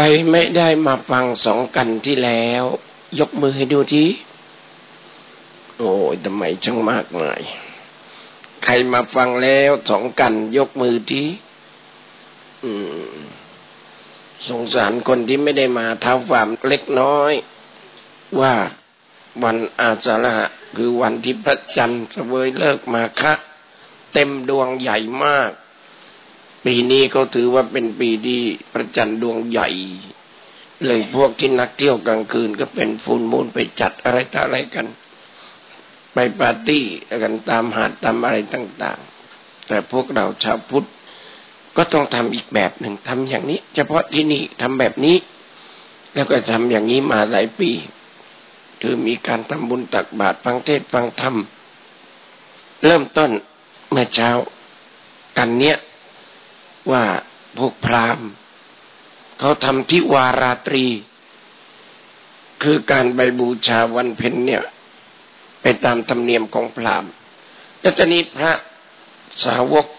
ไม่ได้มาฟัง2 กันที่แล้วยกมือให้ดูทีโอ้ยทำไมช่างมากมายใครมาฟังแล้ว2 กันยกมือทีสงสารคนที่ไม่ได้มาเท้าความเล็กน้อยว่าวันอาสาฬหะคือวันที่พระจันทร์เสวยเลิกมาคะเต็มดวงใหญ่มากปีนี้เขาถือว่าเป็นปีที่พระจันทร์ดวงใหญ่เลยพวกที่นักเที่ยวกลางคืนก็เป็นฟูลมูนไปจัดอะไรต่ออะไรกันไปปาร์ตี้กันตามหาดตามอะไรต่างๆแต่พวกเราชาวพุทธก็ต้องทำอีกแบบหนึ่งทำอย่างนี้เฉพาะที่นี่ทำแบบนี้แล้วก็ทำอย่างนี้มาหลายปีคือมีการทำบุญตักบาตรฟังเทศน์ฟังธรรมเริ่มต้นเมื่อเช้ากันเนี้ยว่าพวกพราหมณ์เขาทำที่วาราตรีคือการไปบูชาวันเพ็ญเนี่ยไปตามธรรมเนียมของพราหมณ์แล้วตอนนี้พระสาวก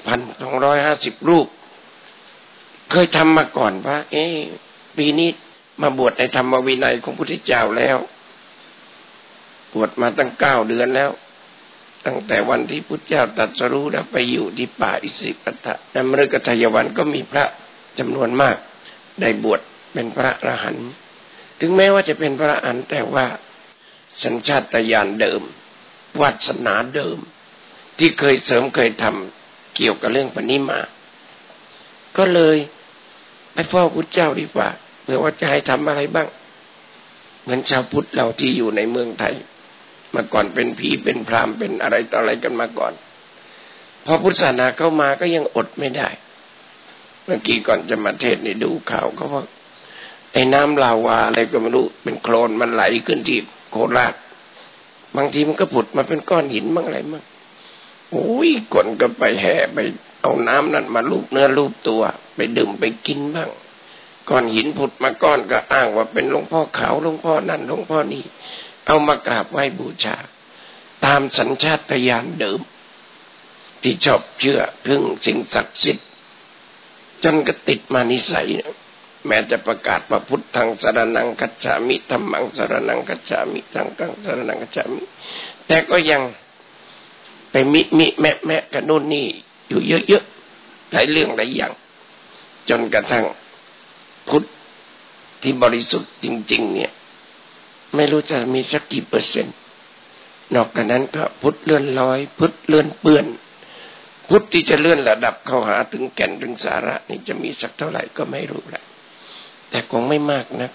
1,250 รูปเคยทำมาก่อนว่าปีนี้มาบวชในธรรมวินัยของพระพุทธเจ้าแล้วบวชมาตั้ง9 เดือนแล้วตั้งแต่วันที่พุทธเจ้าตรัสรู้แล้วไปอยู่ที่ป่าอิสิปตะในมฤคทายวันก็มีพระจำนวนมากได้บวชเป็นพระอรหันต์ถึงแม้ว่าจะเป็นพระอรหันต์แต่ว่าสัญชาตญาณเดิมวาสนาเดิมที่เคยเสริมเคยทำเกี่ยวกับเรื่องปณิมาก็เลยไปเฝ้าพุทธเจ้าดีกว่าเผื่อว่าจะให้ทำอะไรบ้างเหมือนชาวพุทธเราที่อยู่ในเมืองไทยมาก่อนเป็นผีเป็นพราหมณ์เป็นอะไรต่ออะไรกันมาก่อนพอพุทธศาสนาเข้ามาก็ยังอดไม่ได้เมื่อกี้ก่อนจะมาเทศน์นี่ดูข่าวเขาว่าไอ้น้ำลาวาอะไรก็ไม่รู้เป็นโคลนมันไหลขึ้นที่โคราชบางทีมันก็ผุดมาเป็นก้อนหินบ้างอะไรบ้างโอ้ยคนก็ไปแห่ไปเอาน้ำนั้นมาลูบเนื้อลูบตัวไปดื่มไปกินบ้างก้อนหินผุดมาก้อนก็อ้างว่าเป็นหลวงพ่อขาวหลวงพ่อนั่นหลวงพ่อนี่เอามากราบไหว้บูชาตามสัญชาตญาณเดิมที่ชอบเชื่อพึ่งสิ่งศักดิ์สิทธิ์จนก็ติดมานิสัยแม้จะประกาศว่าพุทธังสรณังคัจฉามิธัมมังสรณังคัจฉามิสังฆังสรณังคัจฉามิแต่ก็ยังไปแมะกันนู่นนี่อยู่เยอะๆหลายเรื่องหลายอย่างจนกระทั่งพุทธที่บริสุทธิ์จริงๆเนี่ยไม่รู้จะมีสักกี่เปอร์เซ็นต์นอกจากนั้นก็พุทธเลื่อนลอยพุทธเลื่อนเปื้อนพุทธที่จะเลื่อนระดับเข้าหาถึงแก่นถึงสาระนี่จะมีสักเท่าไหร่ก็ไม่รู้แหละแต่คงไม่มากนะ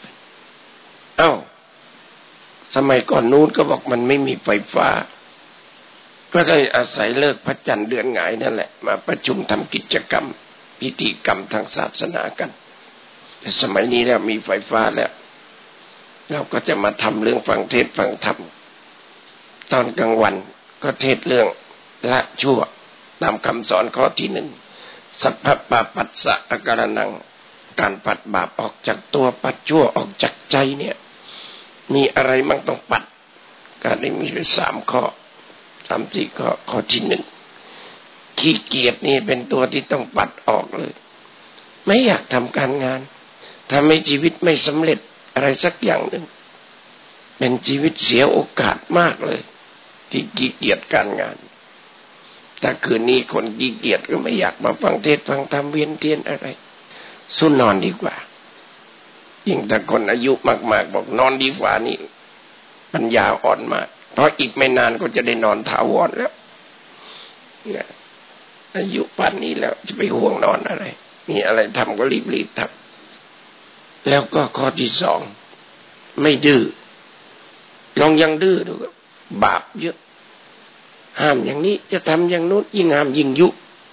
สมัยก่อนนู้นก็บอกมันไม่มีไฟฟ้าก็เลยอาศัยเลิกพระจันทร์เดือนหงายนั่นแหละมาประชุมทำกิจกรรมพิธีกรรมทางศาสนากันแต่สมัยนี้แล้วมีไฟฟ้าแล้วเราก็จะมาทำเรื่องฟังเทศน์ฟังธรรมตอนกลางวันก็เทศน์เรื่องละชั่วตามคำสอนข้อที่1สัพพปาปัสสะอาการนังการปัดบาปออกจากตัวปัดชั่วออกจากใจเนี่ยมีอะไรมั่งต้องปัดการได้มีอยู่3 ข้อ 3-4 ข้อข้อที่1ขี้เกียจนี่เป็นตัวที่ต้องปัดออกเลยไม่อยากทำการงานทำให้ชีวิตไม่สำเร็จอะไรสักอย่างหนึ่งเป็นชีวิตเสียโอกาสมากเลยที่ขี้เกียจการงานแต่คืนนี้คนขี้เกียจก็ไม่อยากมาฟังเทศน์ฟังธรรมเวียนเทียนอะไรสู้นอนดีกว่ายิ่งแต่คนอายุมากๆบอกนอนดีกว่านี่ปัญญาอ่อนมากเพราะอีกไม่นานก็จะได้นอนถาวรแล้วเนี่ยอายุป่านนี้แล้วจะไปห่วงนอนอะไรมีอะไรทำก็รีบๆทำแล้วก็ข้อที่2ไม่ดื้อลองยังดื้อดูบาปเยอะห้ามอย่างนี้จะทำอย่างนู้นยิ่งห้ามยิ่งยุ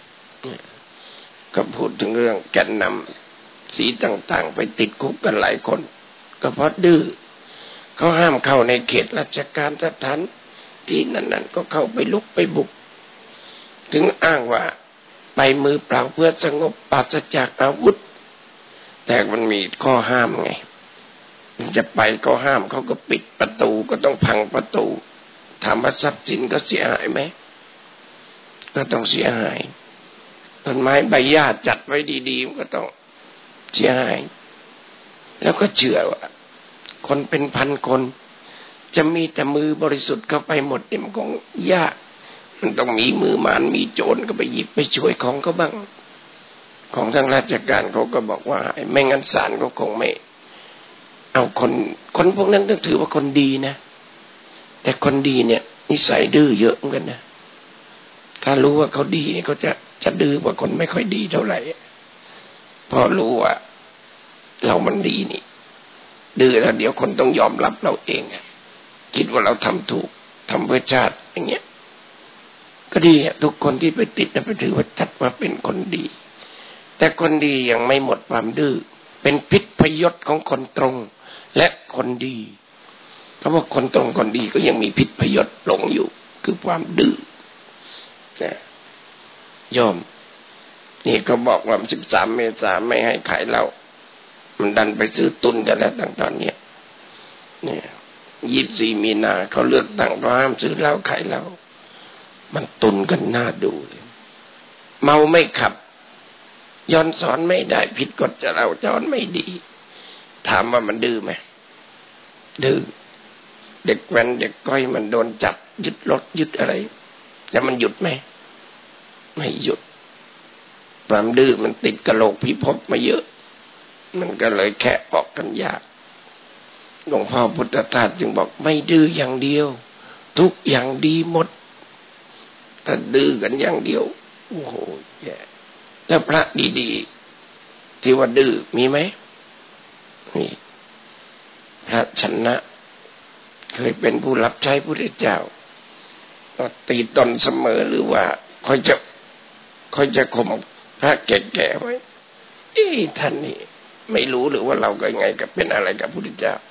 ก็พูดถึงเรื่องแกนนำสีต่างๆไปติดคุกกันหลายคนก็เพราะดื้อเขาห้ามเข้าในเขตราชการสถานที่นั้นๆก็เข้าไปลุกไปบุกถึงอ้างว่าไปมือเปล่าเพื่อสงบปราศจากอาวุธแต่มันมีข้อห้ามไงจะไปก็ห้ามเขาก็ปิดประตูก็ต้องพังประตูถามว่าทรัพย์สินก็เสียหายไหมก็ต้องเสียหายต้นไม้ใบหญ้าจัดไว้ดีๆมันก็ต้องเสียหายแล้วก็เชื่อว่าคนเป็นพันคนจะมีแต่มือบริสุทธิ์เข้าไปหมดเนี่ยมันคงยากมันต้องมีมือมารมีโจรก็ไปหยิบไปช่วยของเขาบ้างของทางราชการเขาก็บอกว่าไม่งั้นศาลก็คงไม่เอาคนพวกนั้นต้องถือว่าคนดีนะแต่คนดีเนี่ยนิสัยดื้อเยอะเหมือนกันนะถ้ารู้ว่าเขาดีเนี่ยเขาจะดื้อกว่าคนไม่ค่อยดีเท่าไหร่พอรู้ว่าเรามันดีนี่ดื้อแล้วเดี๋ยวคนต้องยอมรับเราเองคิดว่าเราทำถูกทำเพื่อชาติอย่างเงี้ยก็ดีทุกคนที่ไปติดนะไปถือว่าจัดว่าเป็นคนดีแต่คนดียังไม่หมดความดื้อเป็นพิษพยศของคนตรงและคนดีเพราะว่าคนตรงคนดีก็ยังมีพิษพยศหลงอยู่คือความดื้อนะยอมนี่ก็บอกว่า13 เมษายนไม่ให้ขายเหล้ามันดันไปซื้อตุนกันแล้วตั้งตอนนี้เนี่ย24 มีนาเขาเลือกตั้งก็ห้ามซื้อเหล้าขายเหล้ามันตุนกันน่าดูเลยเมาไม่ขับย้อนสอนไม่ได้ผิดกฎจราจรไม่ดีถามว่ามันดื้อไหมดื้อเด็กแว้นเด็กก้อยมันโดนจับยึดรถยึดอะไรแล้วมันหยุดไหมไม่หยุดความดื้อมันติดกะโหลกพิภพมาเยอะมันก็เลยแค่ออกกันยากหลวงพ่อพุทธทาสจึงบอกไม่ดื้ออย่างเดียวทุกอย่างดีหมดถ้าดื้อกันอย่างเดียวโอ้โหแย่แล้วพระดีๆที่ว่าดื้อมีไหมนี่พระชนะเคยเป็นผู้รับใช้พระพุทธเจ้าก็ตีตนเสมอหรือว่าค่อยจะข่มพระแก่ๆไว้ท่านนี่ไม่รู้หรือว่าเราก็ยังไงกับเป็นอะไรกับพระพุทธเจ้า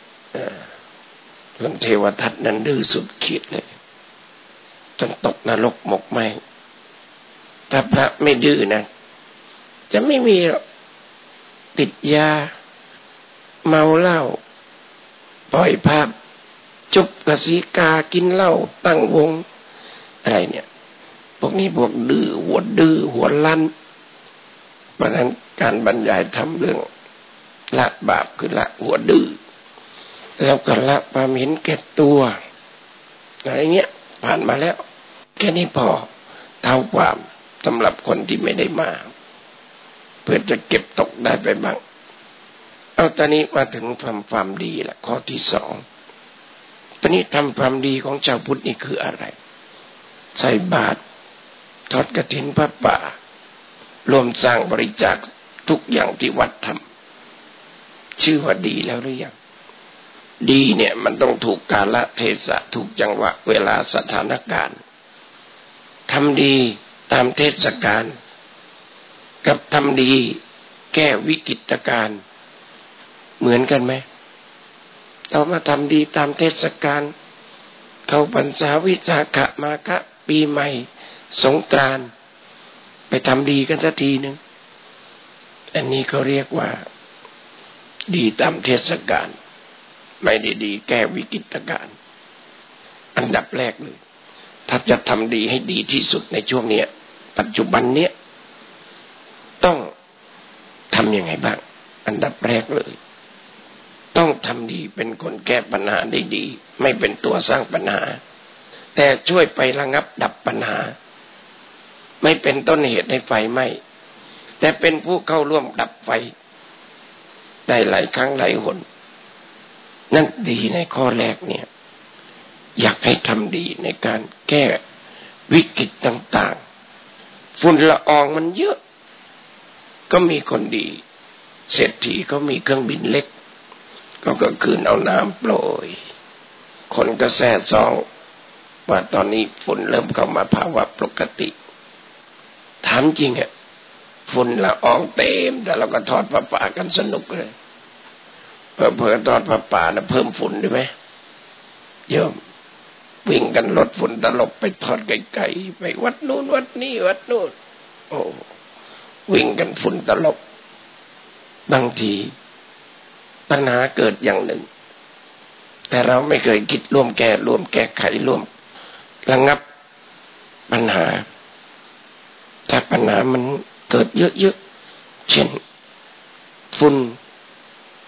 ส่วนเทวทัตนั้นดื้อสุดขีดเลยจนตกนรกหมกไหมถ้าพระไม่ดื้อนะจะไม่มีติดยาเมาเหล้าปล่อยภาพจุบกะสีกากินเหล้าตั้งวงอะไรเนี่ยพวกนี้พวกดื้อหัวลั่นเพราะนั้นการบรรยายทำเรื่องละบาปคือละหัวดื้อแล้วก็ละความเห็นแก่ตัวอะไรเงี้ยผ่านมาแล้วแค่นี้พอเท่าความสำหรับคนที่ไม่ได้มาเพื่อจะเก็บตกได้ไปบ้างเอาตอนนี้มาถึงทำความดีละข้อที่2ตอนนี้ทำความดีของชาวพุทธนี่คืออะไรใส่บาตรทอดกฐินพระป่ารวมสร้างบริจาคทุกอย่างที่วัดทำชื่อว่าดีแล้วหรือยังดีเนี่ยมันต้องถูกกาลเทศะถูกจังหวะเวลาสถานการณ์ทำดีตามเทศกาลกับทำดีแก้วิกฤตการณ์เหมือนกันไหมเรามาทำดีตามเทศกาลเข้าพรรษาวิสาขมาฆปีใหม่สงกรานต์ไปทำดีกันสักทีนึงอันนี้เขาเรียกว่าดีตามเทศกาลไม่ได้ดีแก้วิกฤตการณ์อันดับแรกเลยถ้าจะทำดีให้ดีที่สุดในช่วงนี้ปัจจุบันเนี้ยต้องทำยังไงบ้างอันดับแรกเลยต้องทำดีเป็นคนแก้ปัญหาได้ดีไม่เป็นตัวสร้างปัญหาแต่ช่วยไประงับดับปัญหาไม่เป็นต้นเหตุให้ไฟไหม้แต่เป็นผู้เข้าร่วมดับไฟได้หลายครั้งหลายหนนั่นดีในข้อแรกเนี่ยอยากให้ทำดีในการแก้วิกฤตต่างๆฝุ่นละอองมันเยอะก็มีคนดีเศรษฐีก็มีเครื่องบินเล็กก็คืนเอาน้ำโปรยคนก็แซ่ซองว่าตอนนี้ฝุ่นเริ่มเข้ามาภาวะปกติถามจริงอ่ะฝุ่นละอองเต็มแต่เราก็ทอดผ้าป่ากันสนุกเลยเพิ่มทอดผ้าป่านะเพิ่มฝุ่นได้ไหมโยมวิ่งกันรถฝุ่นตลบไปทอดไกลๆไปวัดนู้นวัดนี้วัดนู้นโอ้วิ่งกันฝุ่นตลบบางทีปัญหาเกิดอย่างหนึ่งแต่เราไม่เคยคิดร่วมแก้ไขร่วมระงับปัญหาถ้าปัญหามันเกิดเยอะๆเช่นฝุ่น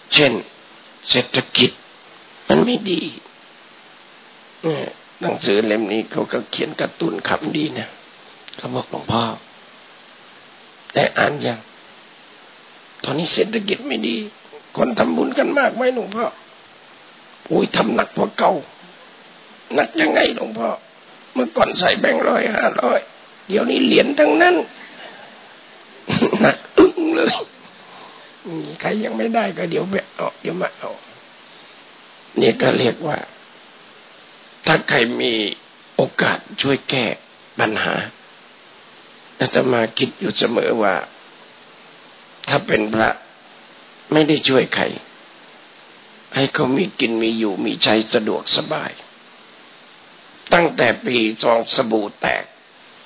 เช่นเศรษฐกิจมันไม่ดีหนังสือเล่มนี้เขาก็เขียนการ์ตูนคำดีนะเขาบอกหลวงพ่อได้อ่านยังตอนนี้เศรษฐกิจไม่ดีคนทำบุญกันมากไหมหลวงพ่ออุ้ยทำหนักกว่าเก่าหนักยังไงหลวงพ่อเมื่อก่อนใส่แบงค์100 500เดี๋ยวนี้เหรียญทั้งนั้นหนักอึ้งเลยใครยังไม่ได้ก็เดี๋ยวไปเอาเดี๋ยวมาเอานี่ก็เรียกว่าถ้าใครมีโอกาสช่วยแก้ปัญหาอาตมาคิดอยู่เสมอว่าถ้าเป็นพระไม่ได้ช่วยใครให้เขามีกินมีอยู่มีใช้สะดวกสบายตั้งแต่ปี2สบู่แตก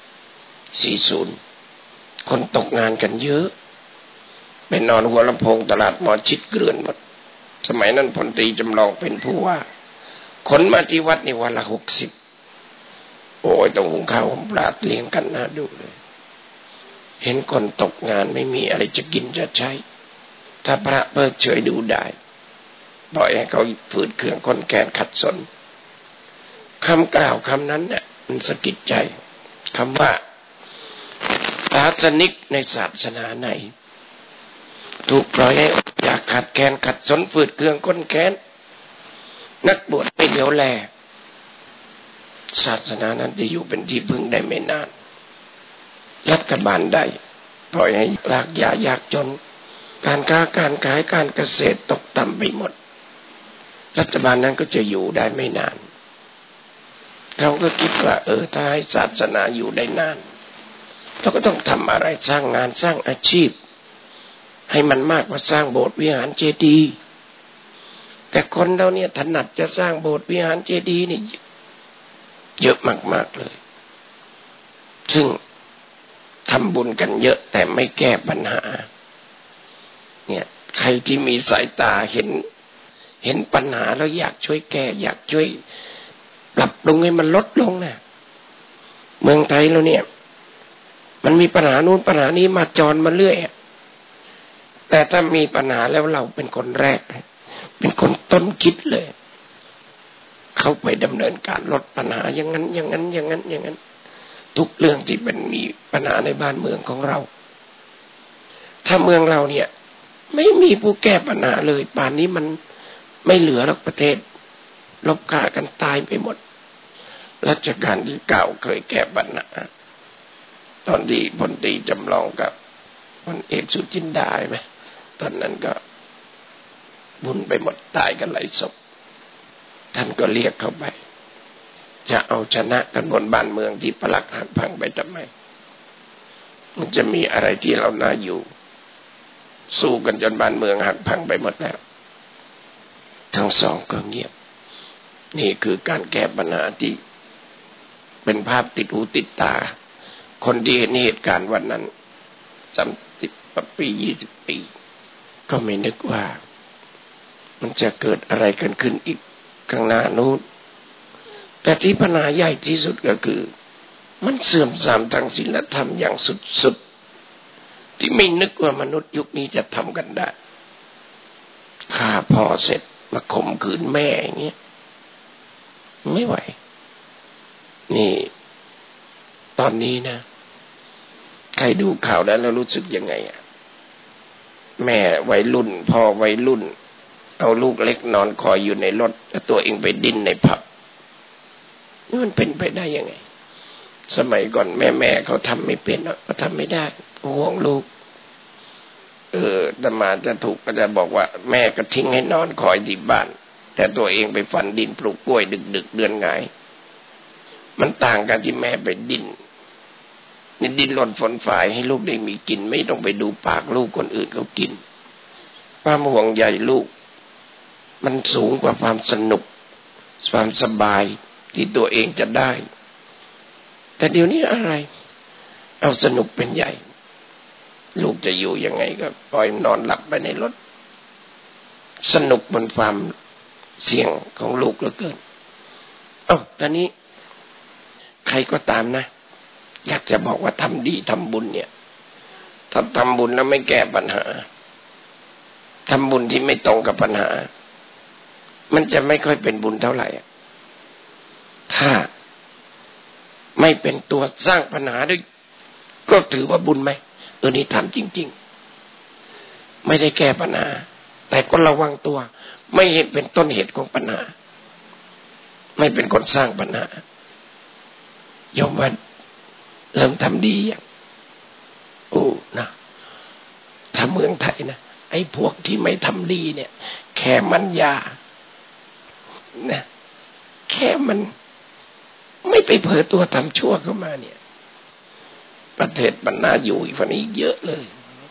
40คนตกงานกันเยอะไปนอนหัวลำโพงตลาดหมอชิดเกลื่อนหมดสมัยนั้นพลตรีจำลองเป็นผู้ว่าขนมาที่วัดนี่วันละ60โอ้ยต้องหุงข้าวหุงปลาเลี้ยงกันน่าดูเลยเห็นคนตกงานไม่มีอะไรจะกินจะใช้ถ้าพระเพิกเฉยดูได้ปล่อยให้เขาฝืดเคืองคนแก่ขัดสนคำกล่าวคำนั้นเนี่ยมันสะกิดใจคำว่าศาสนิกในศาสนาไหนถูกปล่อยให้อยากขัดแคลนขัดสนฝืดเคืองคนแค้นนักบวชไม่เหลียวแลศาสนานั้นจะอยู่เป็นที่พึ่งได้ไม่นานรัฐบาลได้ปล่อยให้ลากยายากจนการค้าการขายการเกษตรตกต่ำไปหมดรัฐบาลนั้นก็จะอยู่ได้ไม่นานเราก็คิดว่าถ้าให้ศาสนาอยู่ได้นานเราก็ต้องทำอะไรสร้างงานสร้างอาชีพให้มันมากกว่าสร้างโบสถ์วิหารเจดีย์แต่คนเราเนี่ยถนัดจะสร้างโบสถ์วิหารเจดีย์นี่เยอะมากๆเลยซึ่งทำบุญกันเยอะแต่ไม่แก้ปัญหาเนี่ยใครที่มีสายตาเห็นปัญหาแล้วอยากช่วยแก้อยากช่วยปรับปรุงให้มันลดลงนะเมืองไทยเราเนี่ยมันมีปัญหานู้นปัญหานี้มาจรมาเรื่อยแต่ถ้ามีปัญหาแล้วเราเป็นคนแรกเป็นคนต้นคิดเลยเข้าไปดำเนินการลดปัญหาอย่างนั้นอย่างนั้นอย่างนั้นอย่างนั้นทุกเรื่องที่เป็นมีปัญหาในบ้านเมืองของเราถ้าเมืองเราเนี่ยไม่มีผู้แก้ปัญหาเลยป่านนี้มันไม่เหลือหรอกประเทศลบฆ่ากันตายไปหมดรัชกาลที่9เคยแก้ปัญหาตอนที่พลตรีจำลองกับพลเอกสุจินดาไหมตอนนั้นก็บุญไปหมดตายกันหลายศพท่านก็เรียกเข้าไปจะเอาชนะกันบนบ้านเมืองที่ปลักหักพังไปทำไมมันจะมีอะไรที่เราน่าอยู่สู้กันจนบ้านเมืองหักพังไปหมดแล้วทั้งสองก็เงียบนี่คือการแก้ปัญหาที่เป็นภาพติดหูติดตาคนที่เห็นเหตุการณ์วันนั้น30 ปี20 ปีก็ไม่นึกว่ามันจะเกิดอะไรกันขึ้นอีกข้างหน้านู้นแต่ที่ปัญหาใหญ่ที่สุดก็คือมันเสื่อมทรามทางศีลธรรมอย่างสุดๆที่ไม่นึกว่ามนุษย์ยุคนี้จะทำกันได้ฆ่าพ่อเสร็จมาข่มขืนแม่อย่างเงี้ยไม่ไหวนี่ตอนนี้นะใครดูข่าวแล้วรู้สึกยังไงแม่วัยรุ่นพ่อวัยรุ่นเอาลูกเล็กนอนคอยอยู่ในรถแล้วตัวเองไปดิ้นในผับนี่มันเป็นไปได้ยังไงสมัยก่อนแม่เขาทำไม่เป็นเขาทำไม่ได้ห่วงลูกแต่มาจะถูกก็จะบอกว่าแม่ก็ทิ้งให้นอนคอยที่บ้านแต่ตัวเองไปฝันดินปลูกกล้วยดึกๆเดือนหงายมันต่างกันที่แม่ไปดิ้นนี่ดิ้นรนฝนฝ่ายให้ลูกได้มีกินไม่ต้องไปดูปากลูกคนอื่นเขากินความห่วงใยลูกมันสูงกว่าความสนุกความสบายที่ตัวเองจะได้แต่เดี๋ยวนี้อะไรเอาสนุกเป็นใหญ่ลูกจะอยู่ยังไงก็ปล่อยนอนหลับไปในรถสนุกบนความเสี่ยงของลูกเหลือเกินตอนนี้ใครก็ตามนะอยากจะบอกว่าทำดีทำบุญเนี่ยถ้าทำบุญแล้วไม่แก้ปัญหาทำบุญที่ไม่ตรงกับปัญหามันจะไม่ค่อยเป็นบุญเท่าไหร่ถ้าไม่เป็นตัวสร้างปัญหาด้วยก็ถือว่าบุญไหมนี่ทำจริงๆไม่ได้แก้ปัญหาแต่ก็ระวังตัวไม่ให้เป็นต้นเหตุของปัญหาไม่เป็นคนสร้างปัญหายอมว่าเริ่มทำดีอย่างนะถ้าเมืองไทยนะไอ้พวกที่ไม่ทำดีเนี่ยแค่มันยานะแค่มันไม่ไปเผลอตัวทำชั่วเข้ามาเนี่ยประเทศมันน่าอยู่อีกฝั่งนี้เยอะเลย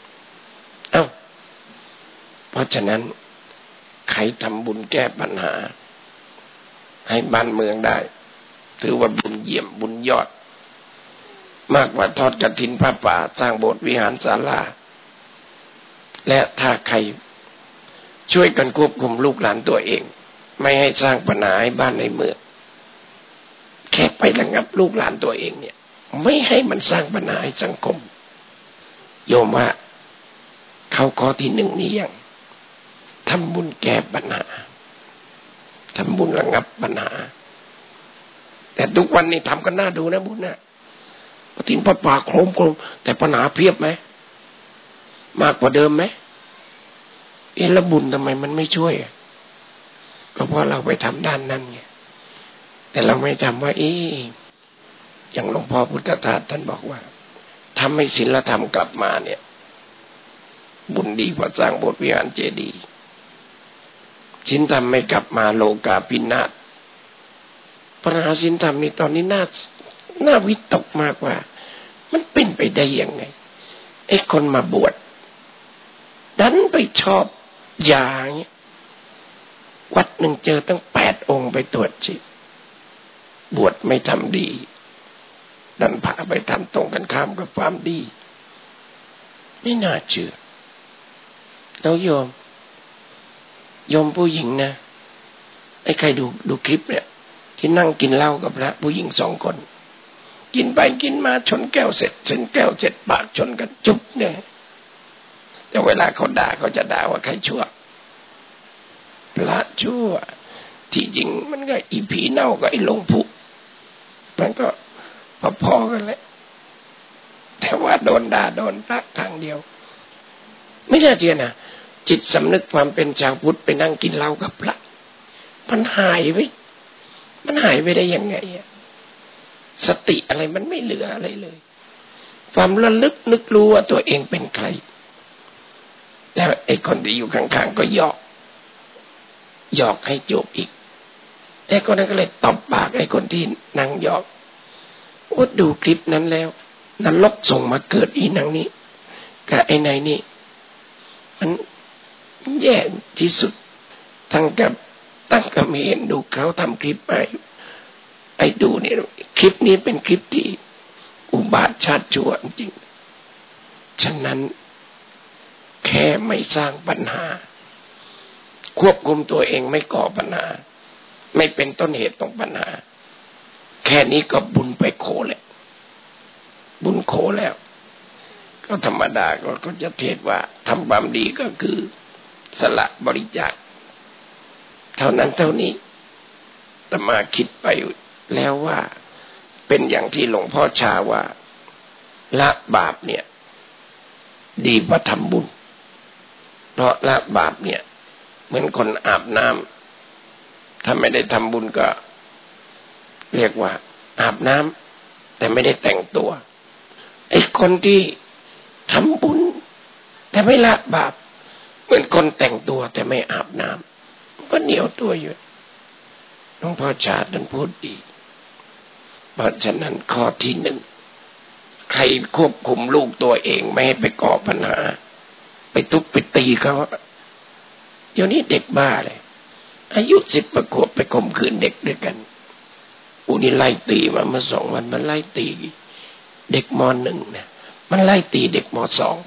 เพราะฉะนั้นใครทำบุญแก้ปัญหาให้บ้านเมืองได้ถือว่าบุญเยี่ยมบุญยอดมากกว่าทอดกฐินผ้าป่าสร้างโบสถ์วิหารศาลาและถ้าใครช่วยกันควบคุมลูกหลานตัวเองไม่ให้สร้างปัญหาให้บ้านในเมืองแค่ไประงับลูกหลานตัวเองเนี่ยไม่ให้มันสร้างปัญหาให้สังคมโยมว่าเขาข้อที่หนึ่งนี้ยังทำบุญแก้ปัญหาทำบุญระงับปัญหาแต่ทุกวันนี้ทำกันน่าดูนะบุญนะกฐินผ้าป่าโครมแต่ปัญหาเพียบไหมมากกว่าเดิมไหมแล้วบุญทำไมมันไม่ช่วยก็เพราะเราไปทำด้านนั้นไงแต่เราไม่ทำว่าอย่างหลวงพ่อพุทธทาสท่านบอกว่าทำให้ศีลธรรมกลับมาเนี่ยบุญดีกว่าสร้างโบสถ์วิหารเจดีย์ศีลธรรมไม่กลับมาโลกาภินาศปัญหาศีลธรรมนี่ตอนนี้น่าวิตกมากว่ามันเป็นไปได้ยังไงไอ้คนมาบวชดันไปชอบยาเงี้ยวัดหนึ่งเจอตั้ง8 องค์ไปตรวจจิตบวชไม่ทำดีดันพาไปทำตรงกันข้ามกับความดีไม่น่าเชื่อแล้วโยมผู้หญิงนะไอ้ใครดูคลิปเนี่ยที่นั่งกินเหล้ากับพระผู้หญิง2 คนกินไปกินมาชนแก้วเสร็จปากชนกันจุ๊บเนี่ยแต่เวลาเขาด่าเขาจะด่าว่าใครชั่วพระชั่วที่จริงมันก็อีผีเน่ากับไอ้หลงพุมันก็พอๆกันแหละแต่ว่าโดนด่าโดนพระทางเดียวไม่น่าเชื่อนะจิตสำนึกความเป็นชาวพุทธไปนั่งกินเหล้ากับพระมันหายไปได้ยังไงสติอะไรมันไม่เหลืออะไรเลยความระลึกนึกรู้ว่าตัวเองเป็นใครแล้วไอ้คนที่อยู่ข้างๆก็หยอกให้จบอีกไอ้คนนั้นก็เลยตบปากไอ้คนที่นั่งหยอกดูคลิปนั้นแล้วนรกส่งมาเกิดอีนางนี้กับไอ้นายนี่มันแย่ที่สุดตั้งกับไม่เห็นดูเขาทำคลิปไอ้ดูเนี่ยคลิปนี้เป็นคลิปที่อุบาทชาติชั่วจริงฉะนั้นแค่ไม่สร้างปัญหาควบคุมตัวเองไม่ก่อปัญหาไม่เป็นต้นเหตุของปัญหาแค่นี้ก็บุญไปโคแล้วบุญโคแล้วก็ธรรมดาก็จะเทศว่าทำความดีก็คือสละบริจาคเท่านั้นเท่านี้แต่มาคิดไปแล้วว่าเป็นอย่างที่หลวงพ่อชาว่าละบาปเนี่ยดีกว่าทำบุญเพราะละบาปเนี่ยเหมือนคนอาบน้ำถ้าไม่ได้ทำบุญก็เรียกว่าอาบน้ำแต่ไม่ได้แต่งตัวไอ้คนที่ทำบุญแต่ไม่ละบาปเหมือนคนแต่งตัวแต่ไม่อาบน้ำก็เหนียวตัวอยู่หลวงพ่อชาท่านพูดดีเพราะฉะนั้นข้อที่1ใครควบคุมลูกตัวเองไม่ให้ไปก่อปัญหาไปทุบไปตีเขาเดี๋ยวนี้เด็กบ้าเลยอายุ10 ขวบไปข่มขืนเด็กด้วยกันนี่ไล่ตีมาเมื่อ2 วันมันไล่ตีเด็กม.1เนี่ยมันไล่ตีเด็กม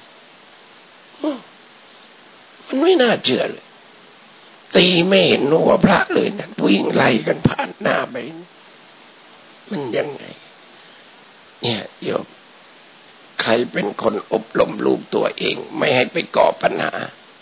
.2มันไม่น่าเชื่อเลยตีไม่เห็นหัวพระเลยนะวิ่งไล่กันผ่านหน้าไปมันยังไงเนี่ยโยมใครเป็นคนอบรมลูกตัวเองไม่ให้ไปก่อปัญหา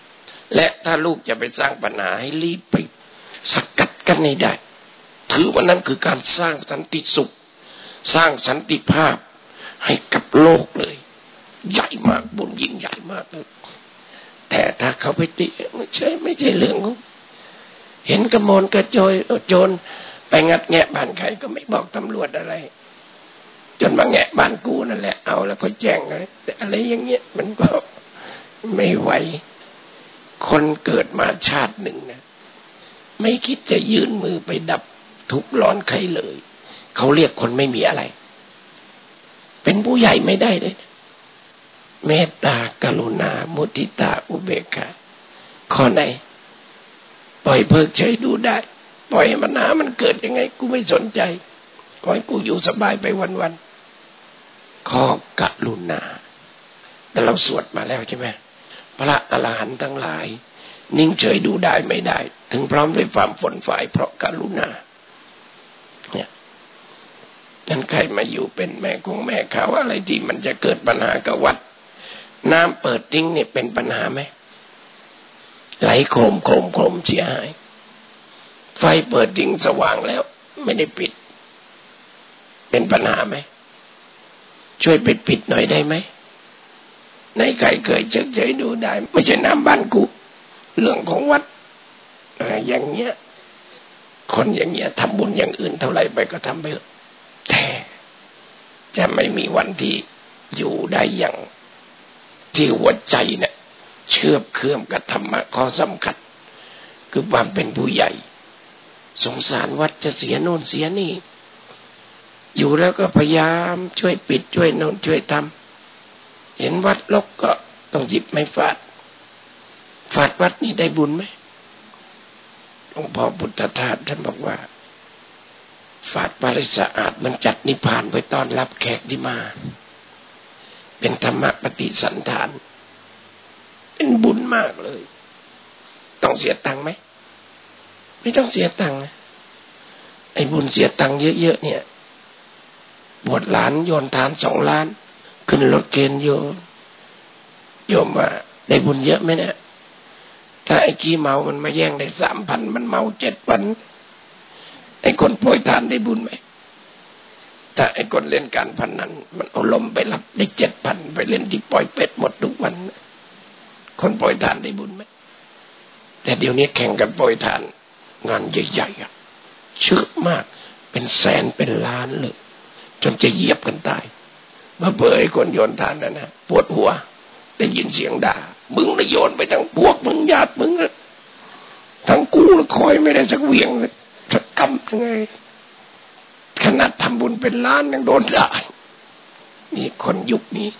และถ้าลูกจะไปสร้างปัญหาให้รีบไปสกัดกันให้ได้ถือว่านั้นคือการสร้างสันติสุขสร้างสันติภาพให้กับโลกเลยใหญ่มากบุญยิ่งใหญ่มากเลยแต่ถ้าเขาไปติไม่ใช่เรื่องของเห็นกระโมนกระโจรไปงัดแงะบ้านใครก็ไม่บอกตำรวจอะไรจนมาแงะบ้านกูนั่นแหละเอาแล้วก็แจ้งอะไรอย่างเงี้ยมันก็ไม่ไหวคนเกิดมาชาติหนึ่งนะไม่คิดจะยื่นมือไปดับทุกข์ร้อนใครเลยเขาเรียกคนไม่มีอะไรเป็นผู้ใหญ่ไม่ได้เลยเมตตากรุณามุทิตาอุเบกขาข้อไหนปล่อยเพิกเฉยดูได้ปล่อยมันหามันเกิดยังไงกูไม่สนใจขอให้กูอยู่สบายไปวันๆข้อกรุณาแต่เราสวดมาแล้วใช่ไหมพระอรหันต์ทั้งหลายนิ่งเฉยดูได้ไม่ได้ถึงพร้อมด้วยความฝนฝ่ายเพราะกรุณาเนี่ยนั้นใครมาอยู่เป็นแม่คงแม่เขาอะไรที่มันจะเกิดปัญหากับวัดน้ำเปิดทิ้งเนี่ยเป็นปัญหาไหมไหลโครมเสียหายไฟเปิดทิ้งสว่างแล้วไม่ได้ปิดเป็นปัญหาไหมช่วยปิดหน่อยได้ไหมในใครเคยเฉยดูได้ไม่ใช่น้ำบ้านกูเรื่องของวัดอย่างเงี้ยคนอย่างเงี้ยทำบุญอย่างอื่นเท่าไหร่ไปก็ทำไปแต่จะไม่มีวันที่อยู่ได้อย่างที่หัวใจเนี่ยเชื่อมเคลื่อนกับธรรมะข้อสำคัญคือความเป็นผู้ใหญ่สงสารวัดจะเสียโน่นเสียนี่อยู่แล้วก็พยายามช่วยปิดช่วยโน่นช่วยทำเห็นวัดรกก็ต้องหยิบไม้ฟาดวัดนี่ได้บุญไหมหลวงพ่อพุทธทาสท่านบอกว่าฟาดปาริสะอาดมันจัดนิพพานไว้ต้อนรับแขกที่มาเป็นธรรมปฏิสันถานเป็นบุญมากเลยต้องเสียตังค์ไหมไม่ต้องเสียตังค์นะไอ้บุญเสียตังค์เยอะๆเนี่ยบวชหลานโยนทาน2 ล้านขึ้นรถเกณฑ์โยมว่าได้บุญเยอะไหมเนี่ยถ้าไอ้ขี้เมามันมาแย่งได้ 3,000 มันเมา7,000ไอ้คนโปรยทานได้บุญไหมถ้าไอ้คนเล่นการพนันมันเอาลมไปรับได้ 7,000 ไปเล่นที่ปล่อยเป็ดหมดทุกวันคนโปรยทานได้บุญไหมแต่เดี๋ยวนี้แข่งกันโปรยทานงานใหญ่ๆเชื่อมากเป็นแสนเป็นล้านเลยจนจะเหยียบกันตายเมื่อเผยคนโยนทานนะปวดหัวได้ยินเสียงด่ามึงน่ะโยนไปทั้งพวกมึงญาติมึงทั้งกูละคอยไม่ได้สักเวียงเลยสักกำยังไงขนาดทำบุญเป็นล้านยังโดนด่านี่คนยุคนี้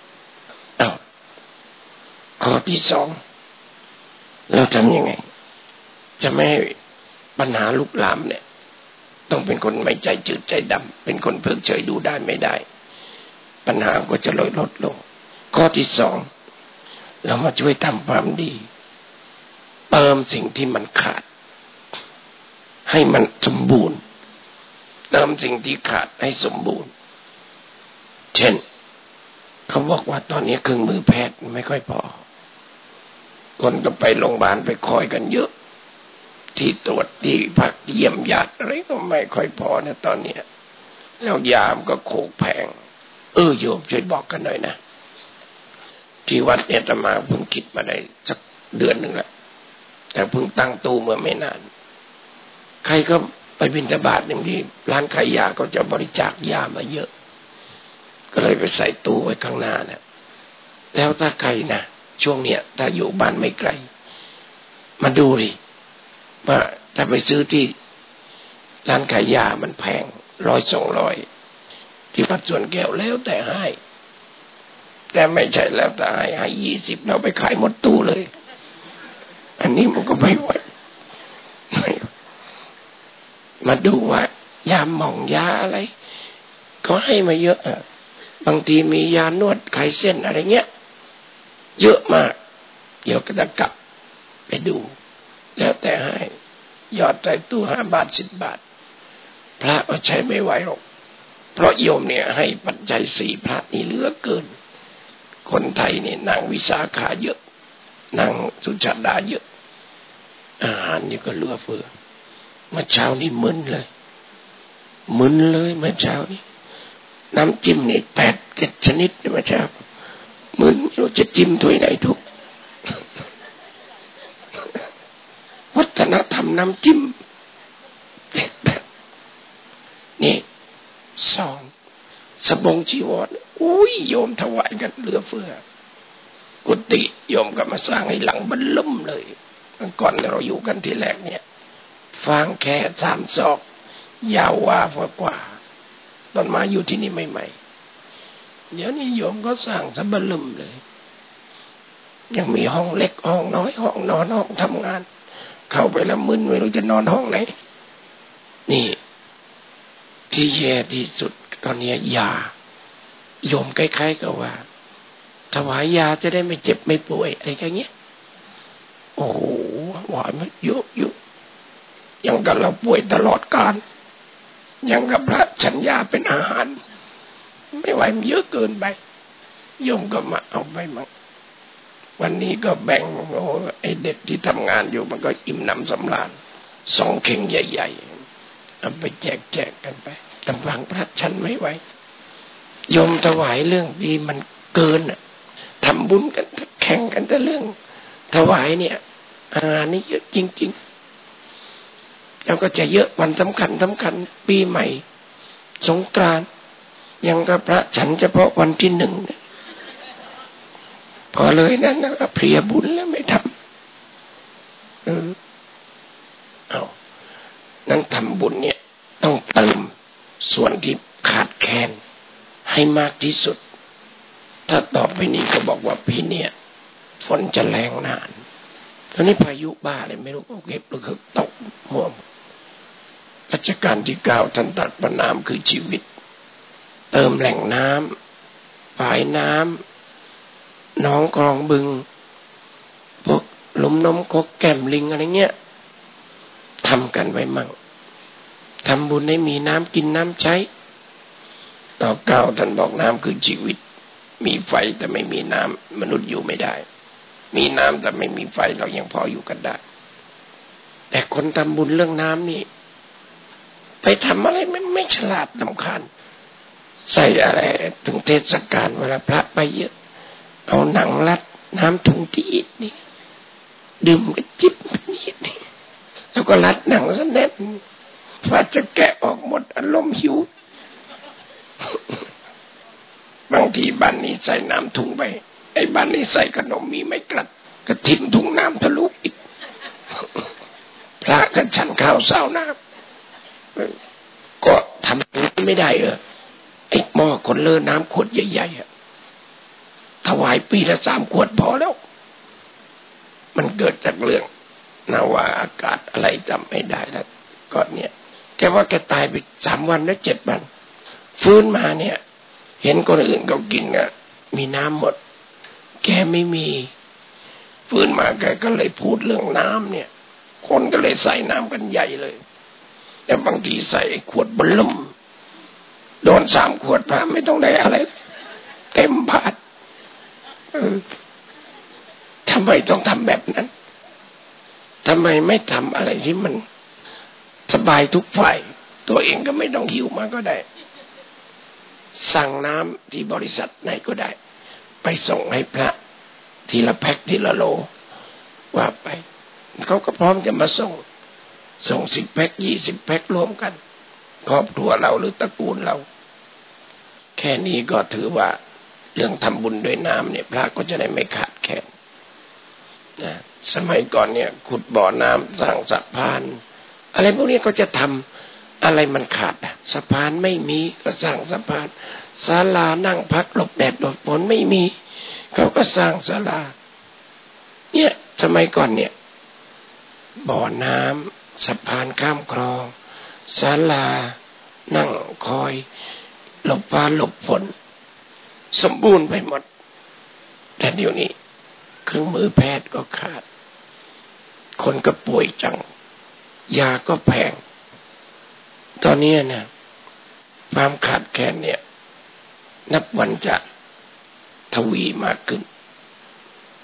ข้อที่2เราทำยังไงจะไม่ให้ปัญหาลุกลามเนี่ยต้องเป็นคนไม่ใจจืดใจดำเป็นคนเพิกเฉยดูได้ไม่ได้ปัญหาก็จะลดลงข้อที่2เรามาช่วยทำความดีเติมสิ่งที่มันขาดให้มันสมบูรณ์เติมสิ่งที่ขาดให้สมบูรณ์เช่นเขาบอกว่าตอนนี้เครื่องมือแพทย์ไม่ค่อยพอคนก็ไปโรงพยาบาลไปคอยกันเยอะที่ตรวจที่พักเยี่ยมญาติอะไรก็ไม่ค่อยพอนะตอนนี้แล้วยามก็โขกแพงโยมช่วยบอกกันหน่อยนะที่วัดเนี่ยอาตมาเพิ่งคิดมาได้สักเดือนนึงแล้วแต่เพิ่งตั้งตู้เมื่อไม่นานใครก็ไปบิณฑบาตอย่างที่ร้านขายยาก็จะบริจาคยามาเยอะก็เลยไปใส่ตู้ไว้ข้างหน้านะแล้วถ้าใครนะช่วงเนี้ยถ้าอยู่บ้านไม่ไกลมาดูดิว่าถ้าไปซื้อที่ร้านขายยามันแพง100-200ที่วัดสวนแก้วแล้วแต่ให้แต่ไม่ใช่แล้วแต่ให้20เราไปขายหมดตู้เลยอันนี้มันก็ไม่ไหวมาดูว่ายาหม่องยาอะไรเขาให้มาเยอะบางทีมียานวดไขเส้นอะไรเงี้ยเยอะมากเดี๋ยวก็จะกลับไปดูแล้วแต่ให้ยอดใส่ตู้5 บาท10 บาทพระก็ใช้ไม่ไหวหรอกเพราะโยมเนี่ยให้ปัจจัย4พระนี่เหลือเกินคนไทยเนี่ยนางวิสาขาเยอะนางสุชาดาเยอะอาหารนี่ก็เหลือเฟือเมื่อเช้านี่มึนเลยเมื่อเช้านี่น้ำจิ้มนี่8-7ชนิดเมื่อเช้ามึนไม่รู้จะจิ้มถ้วยไหนถูกวัฒนธรรมน้ำจิ้มนี่2สบงจีวรอุ้ยโยมถวายกันเหลือเฟือกุฏิโยมก็มาสร้างให้หลังบรรลุเลยเมื่อก่อนเราอยู่กันที่แรกเนี่ยฟางแค่3 ศอกยาวกว่าตอนมาอยู่ที่นี่ใหม่ๆเดี๋ยวนี้โยมก็สร้างซะบรรลุเลยยังมีห้องเล็กห้องน้อยห้องนอนห้องทำงานเข้าไปแล้วมึนไม่รู้จะนอนห้องไหนนี่ที่แย่ที่สุดตอนนี้ยาโยมคล้ายๆกับว่าถวายยาจะได้ไม่เจ็บไม่ป่วยอะไรอย่างเงี้ยโอ้โหหวานมันเยอะยังกับเราป่วยตลอดกาลยังกับพระฉันยาเป็นอาหารไม่ไหวมันเยอะเกินไปโยมก็มาเอาไปมั่งวันนี้ก็แบ่งโอ้ไอเด็กที่ทำงานอยู่มันก็อิ่มหนำสำราญ2 เข่งใหญ่ๆเอาไปแจกกันไปลำพังพระฉันไม่ไหวโยมถวายเรื่องดีมันเกินอ่ะทำบุญกันแข่งกันแต่เรื่องถวายเนี่ยอาหารนี่เยอะจริงๆแล้วก็จะเยอะวันสำคัญปีใหม่สงกรานต์ยังกับพระฉันเฉพาะวันที่1เนี่ยพอเลยนั่นก็เพลียบุญแล้วไม่ทำนั่นทำบุญเนี่ยต้องเติมส่วนที่ขาดแคลนให้มากที่สุดถ้าต่อไปนี้ก็บอกว่าปีเนี่ยฝนจะแรงนานตอนนี้พายุบ้าเลยไม่รู้เก็บหรือตกห่วงรัชกาลที่9ท่านตรัสว่าน้ำคือชีวิตเติมแหล่งน้ำฝายน้ำหนองคลองบึงพวกหลุมน้ำคกแก้มลิงอะไรเงี้ยทำกันไว้มั่งทำบุญให้มีน้ำกินน้ำใช้ต่อ9ท่านบอกน้ำคือชีวิตมีไฟแต่ไม่มีน้ำมนุษย์อยู่ไม่ได้มีน้ำแต่ไม่มีไฟเรายังพออยู่กันได้แต่คนทำบุญเรื่องน้ำนี่ไปทำอะไรไม่ฉลาดรำคาญใส่อะไรถึงเทศกาลเวลาพระไปเยอะเอาหนังรัดน้ำถุงที่อิดนี่ดื่มก็จิบนิดนี่แล้วก็รัดหนังซะแน่นพระจะแกะออกหมดอารมณ์หิวบางทีบ้านนี้ใส่น้ำถุงไปไอ้บ้านนี้ใส่ขนมมีไม่กลัดก็ทิ้งถุงน้ำทะลุอีกพระก็ฉันข้าวเศร้าน้ำก็ทำไม่ได้ไอ้หม้อคนเลอะน้ำขวดใหญ่ๆถวายปีละ3 ขวดพอแล้วมันเกิดจากเรื่องนาวาอากาศอะไรจำไม่ได้แล้วก่อนเนี่ยแกว่าแกตายไป3 วันและ7 วันฟื้นมาเนี่ยเห็นคนอื่นเขากินมีน้ำหมดแกไม่มีฟื้นมาแกก็เลยพูดเรื่องน้ำเนี่ยคนก็เลยใส่น้ำกันใหญ่เลยแต่บางทีใส่ขวดบรรลุโดน3 ขวดพระไม่ต้องได้อะไรเต็มบาททำไมต้องทำแบบนั้นทำไมไม่ทำอะไรที่มันสบายทุกฝ่ายตัวเองก็ไม่ต้องหิวมาก็ได้สั่งน้ำที่บริษัทไหนก็ได้ไปส่งให้พระทีละแพ็คทีละโลว่าไปเขาก็พร้อมจะมาส่ง10 แพ็ค20 แพ็ครวมกันครอบครัวเราหรือตระกูลเราแค่นี้ก็ถือว่าเรื่องทำบุญด้วยน้ำเนี่ยพระก็จะได้ไม่ขาดแคลนนะสมัยก่อนเนี่ยขุดบ่อน้ำสร้างสะพานอะไรพวกนี้ก็จะทำอะไรมันขาดสะพานไม่มีก็สร้างสะพานศาลานั่งพักหลบแดดหลบฝนไม่มีเขาก็สร้างศาลาเนี่ยสมัยก่อนเนี่ยบ่อน้ำสะพานข้ามคลองศาลานั่งคอยหลบฟ้าหลบฝนสมบูรณ์ไปหมดแต่เดี๋ยวนี้เครื่องมือแพทย์ก็ขาดคนก็ป่วยจังยาก็แพงตอนนี้นะความขาดแคลนเนี่ยนับวันจะทวีมากขึ้น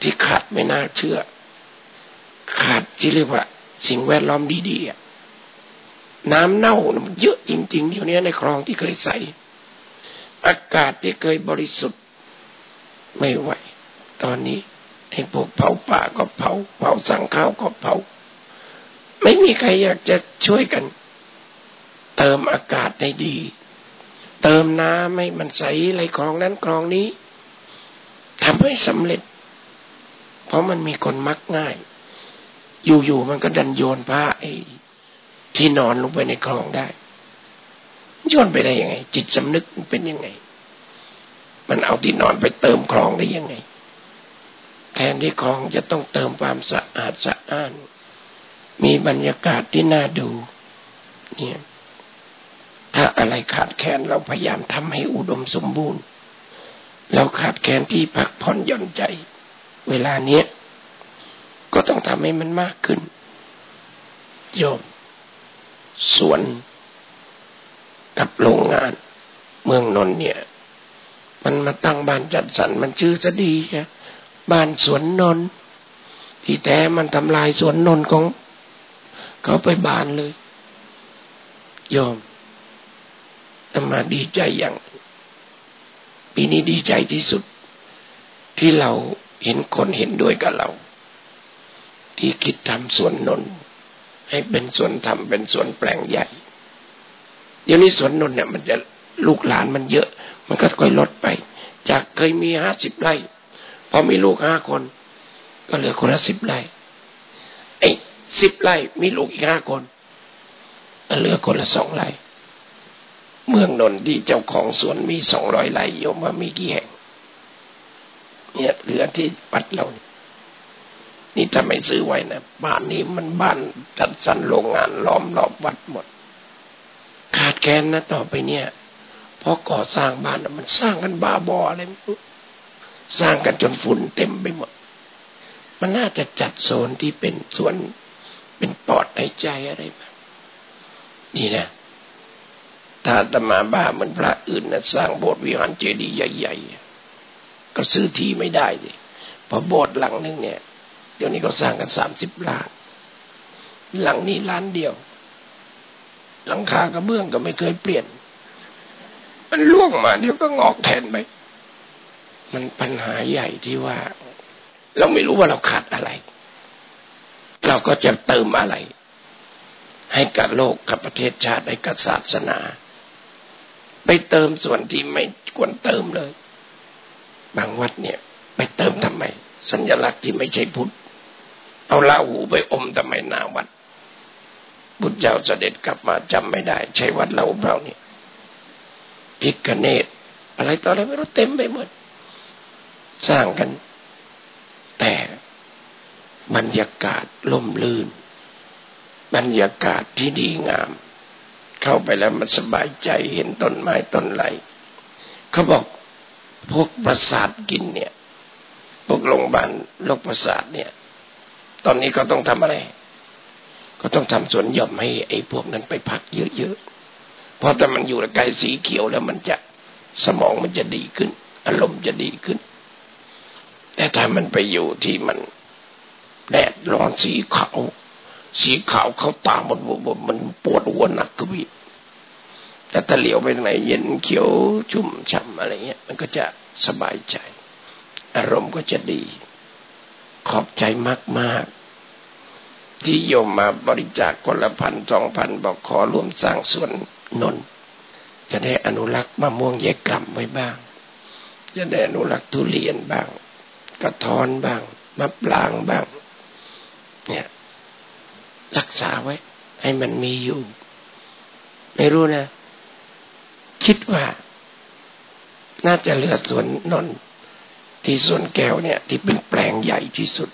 ที่ขาดไม่น่าเชื่อขาดที่เรียกว่าสิ่งแวดล้อมดีๆน้ำเน่ามันเยอะจริงๆเดี๋ยวนี้ในคลองที่เคยใสอากาศที่เคยบริสุทธิ์ไม่ไหวตอนนี้ไอ้พวกเผาป่าก็เผาสั่งข้าวก็เผาไม่มีใครอยากจะช่วยกันเติมอากาศให้ดีเติมน้ำให้มันใสไหลคลองนั้นคลองนี้ทำให้สำเร็จเพราะมันมีคนมักง่ายอยู่ๆมันก็ดันโยนผ้าไอ้ที่นอนลงไปในคลองได้โยนไปได้ยังไงจิตสำนึกมันเป็นยังไงมันเอาที่นอนไปเติมคลองได้ยังไงแทนที่คลองจะต้องเติมความสะอาดสะอ้านมีบรรยากาศที่น่าดูเนี่ยถ้าอะไรขาดแคลนเราพยายามทำให้อุดมสมบูรณ์เราขาดแคลนที่พักผ่อนหย่อนใจเวลาเนี้ยก็ต้องทำให้มันมากขึ้นโยมสวนกับโรงงานเมืองนนท์เนี่ยมันมาตั้งบ้านจัดสรรมันชื่อจะดีแค่บ้านสวนนนท์ที่แท้มันทำลายสวนนนท์ของเขาไปบานเลยโยมอาตมาดีใจอย่างปีนี้ดีใจที่สุดที่เราเห็นคนเห็นด้วยกับเราที่คิดทำสวนนนท์ให้เป็นสวนธรรมเป็นสวนแปลงใหญ่เดี๋ยวนี้สวนนนท์เนี่ยมันจะลูกหลานมันเยอะมันก็ค่อยลดไปจากเคยมี50 ไร่พอมีลูก5 คนก็เหลือคนละ10 ไร่ไอ้10 ไร่มีลูกอีก5 คนก็เหลือคนละ2 ไร่เมืองนนท์ที่เจ้าของสวนมี200 ไร่โยมว่ามีกี่แห่งเนี่ยเหลือที่วัดเรานี่ถ้าไม่ซื้อไว้นะบ้านนี้มันบ้านจัดสรรโรงงานล้อมรอบวัดหมดขาดแคลนนะต่อไปเนี่ยเพราะก่อสร้างบ้านมันสร้างกันบ้าบออะไรไม่รู้สร้างกันจนฝุ่นเต็มไปหมดมันน่าจะจัดโซนที่เป็นสวนเป็นปอดหายใจอะไรมานี่นะถ้าอาตมาบ้าเหมือนพระอื่นนะสร้างโบสถ์วิหารเจดีย์ใหญ่ๆก็ซื้อที่ไม่ได้ดิเพราะโบสถ์หลังนึงเนี่ยเดี๋ยวนี้ก็สร้างกัน30 ล้านหลังนี้ล้านเดียวหลังคากระเบื้องก็ไม่เคยเปลี่ยนมันล่วงมาเดี๋ยวก็งอกแทนไปมันปัญหาใหญ่ที่ว่าเราไม่รู้ว่าเราขาดอะไรเราก็จะเติมอะไรให้กับโลกกับประเทศชาติให้กับศาสนาไปเติมส่วนที่ไม่ควรเติมเลยบางวัดเนี่ยไปเติมทำไมสัญลักษณ์ที่ไม่ใช่พุทธเอาลาหูไปอมทำไมหน้าวัดพุทธเจ้าเสด็จกลับมาจำไม่ได้ใช่วัดเราเปล่าเนี่ยพิฆเนศอะไรต่ออะไรไม่รู้เต็มไปหมดสร้างกันแต่บรรยากาศล่มลื่นบรรยากาศที่ดีงามเข้าไปแล้วมันสบายใจเห็นต้นไม้ต้นไรเขาบอกพวกประสาทกินเนี่ยพวกโรงพยาบาลโรคประสาทเนี่ยตอนนี้ก็ต้องทำอะไรก็ต้องทำสวนหย่อมให้ไอ้พวกนั้นไปพักเยอะๆเพราะถ้ามันอยู่ใกล้สีเขียวแล้วมันจะสมองมันจะดีขึ้นอารมณ์จะดีขึ้นแต่ถ้ามันไปอยู่ที่มันแดดร้อนสีขาวเข้าตาหมดมันปวดหัวหนักก็พี่แต่ถ้าเหลียวไปทางไหนเย็นเขียวชุ่มฉ่ำอะไรเงี้ยมันก็จะสบายใจอารมณ์ก็จะดีขอบใจมากๆที่โยมมาบริจาคคนละ1,000-2,000บอกขอร่วมสร้างสวนนนท์จะได้อนุรักษ์มะม่วงแยกกล่ำไว้บ้างจะได้อนุรักษ์ทุเรียนบ้างกระท้อนบ้างมะปรางบ้างเนี่ยรักษาไว้ให้มันมีอยู่ไม่รู้นะคิดว่าน่าจะเหลือสวนนนท์ที่สวนแก้วเนี่ยที่เป็นแปลงใหญ่ที่สุด